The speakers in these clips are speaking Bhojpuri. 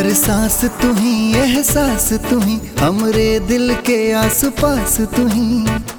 हर सांस तू ही, एहसास तू ही, हमरे दिल के आस पास तू ही।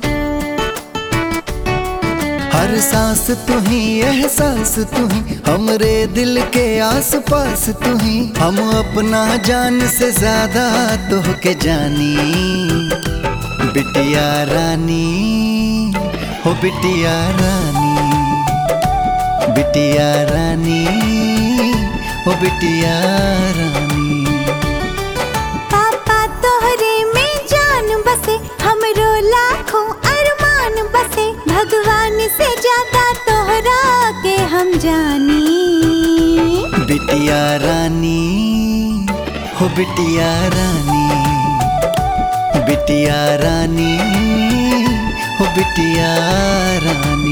हर सांस तू ही, एहसास तू ही, हमरे दिल के आस पास तू ही। हम अपना जान से ज्यादा तोहके जानी, बिटिया रानी हो बिटिया रानी, बिटिया रानी हो बिटिया रानी। पापा तोहरे में जान बसे, हमरो लाखों अरमान बसे। भगवान से ज्यादा तोहरा के हम जानी, बिटिया रानी हो बिटिया रानी, बिटिया रानी हो बिटिया रानी।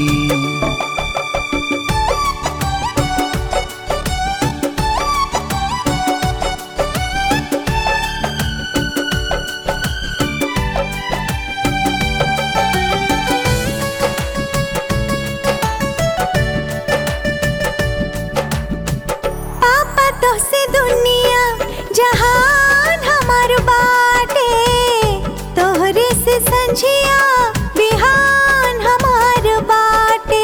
पापा तो से दुनिया जहान हमार बाटे, तोहरे से संझिया बिहान हमार बाटे।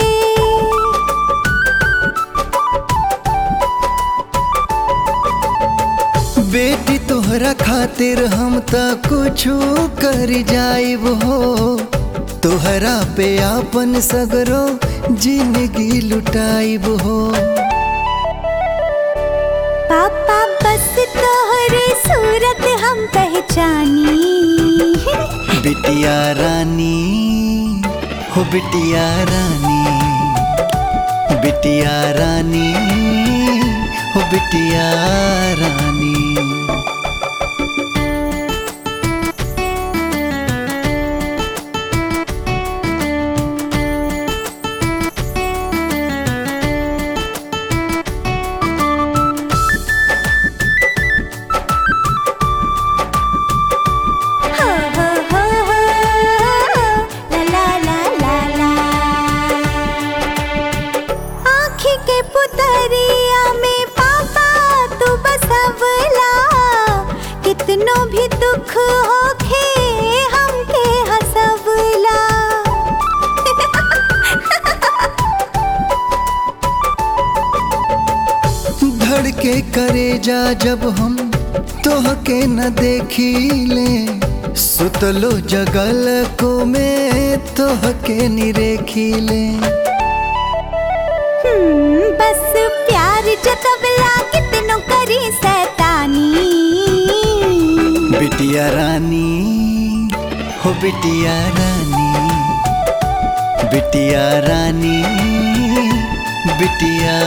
बेटी तोहरा खातिर हम त कुछो कर जाइब हो, तोहरा पे आपन सगरो जिंदगी लुटाइब हो। पापा बस तोहरे सूरत हम पहचानी, बिटिया रानी हो बिटिया रानी, बिटिया रानी हो बिटिया रानी। के पुतरिया में पापा तू बसवला, कितनो भी दुख होखे हमके हंसवला। धड़के करेजा जब हम तोहके न देखीले, सुतलो जगल को में तोहके निरेखीले। बस प्यार जतवला कितनो करी शैतानी, बिटिया रानी हो बिटिया रानी, बिटिया रानी बिटिया